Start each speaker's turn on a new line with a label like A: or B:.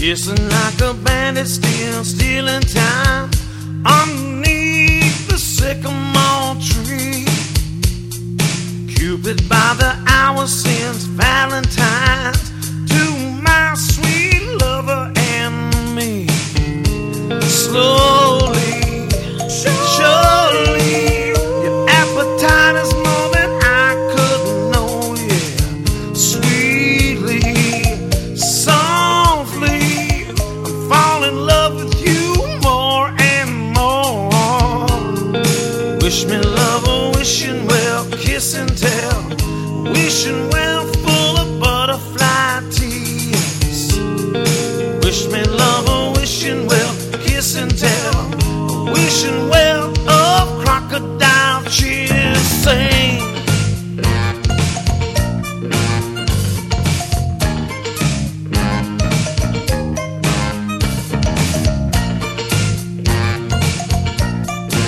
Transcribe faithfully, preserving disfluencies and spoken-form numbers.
A: Kissing like a bandit, still stealing time underneath the sycamore tree. Cupid by the hour since Valentine's to my sweet lover and me. Slowly, surely, your appetite is more than I could know, yeah. Sweetly, softly, I'm falling in love with you more and more. Wish me love, oh, wishing well, kiss and tell, wishing well.